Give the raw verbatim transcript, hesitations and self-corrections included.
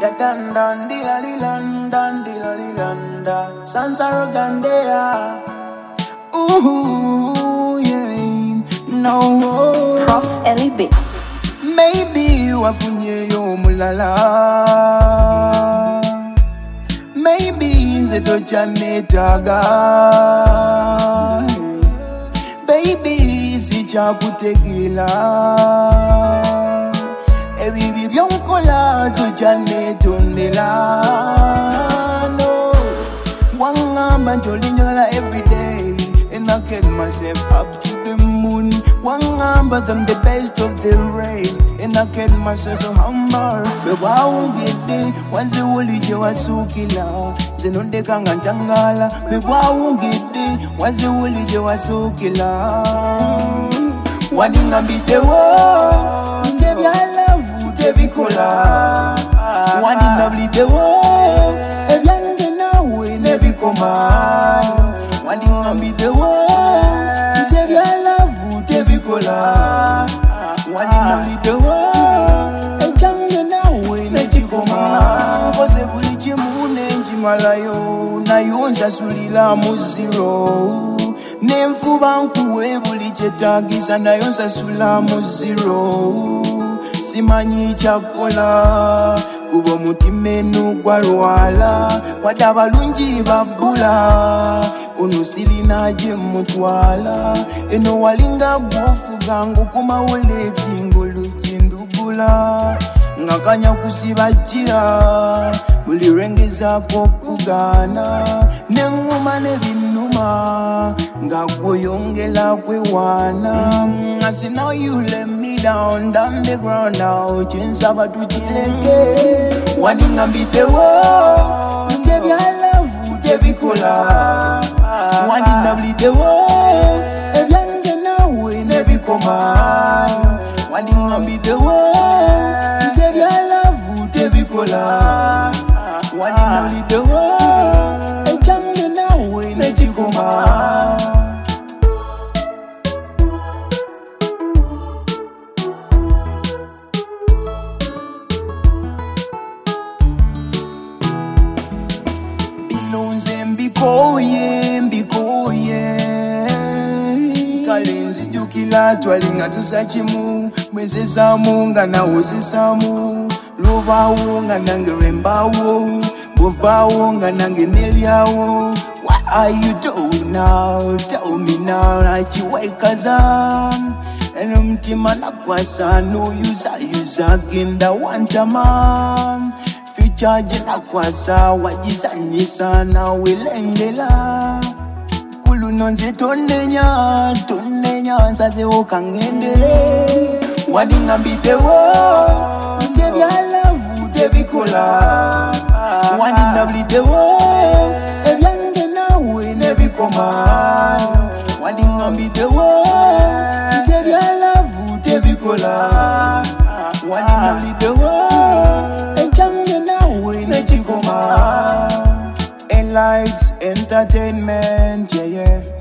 dan dan di la li lan dan di la li landa Sansaro Gandea. Ooh yeah, no. Prof Ellie Bits. Maybe you are funye yo mulala. Maybe ze to chanetaga. Baby si chakutegila. E vivi bioncola to chanetondela. No, wanga manjolinyola every day, and I get myself up to the moon. Wanga them the best of the race, and I get myself so humble. But wow, get it once the woolly jawasukila. Zenonde kangantangala. But wow, get it once the woolly jawasukila. Waninga bite wo, tebi I love you, tebi kola. Waninga bite wo, ebi ange nawe nebi koma. Waninga bite wo, tebi I love you, tebi kola. Waninga bite wo, ebi ange nawe nebi koma. Kose bulichi mune njimalayo, na yonza sulila muziro. Nemfuba nkuwe buli chetagisa nayo nsasula mu zero. Simanyi chakola kuba mutima eno gwalwala. Wadde abalungi babbula ono sirina gye mutwala. Eno walinga gwofuga ng'okumawoleki ng'olugindugula. Ngakanya kusiba jira buli lwengezaako kugaana. Nenguma nebinuma nga kuyongela kwewana. I say now you let me down, down the ground now. Chinsaba tuchileke. Waninga mbitewo, tebi I love you, tebi kola. Waninga mbitewo, ebi ange nawe nebi koma. Waninga mbitewo, tebi I love you, tebi kola. Waninga mbitewo, ebi ange nawe nebi koma. Mbikoye, mbikoye Kalenzi jukila twalinga tusachimu. Mwese samu nga nawo sesamu. Lubawo nga nange rembawo. Bovawo nga nange nelyawo. What are you doing now? Tell me now. Nachiwekaza eno mtima nakwasa. No yuza yuza kinda wantama. Fichaje nakwasa wajizanyisa na wilengela. Kulu nonze tonenya, tonenya nsaze okangendele. Waninga mbitewo, tebi I love you, tebi kola. Waninga mbitewo, ebi ange nawe nebi koma. Waninga mbitewo, tebi I love you, tebi kola. Waninga mbitewo, Lights, entertainment, yeah, yeah.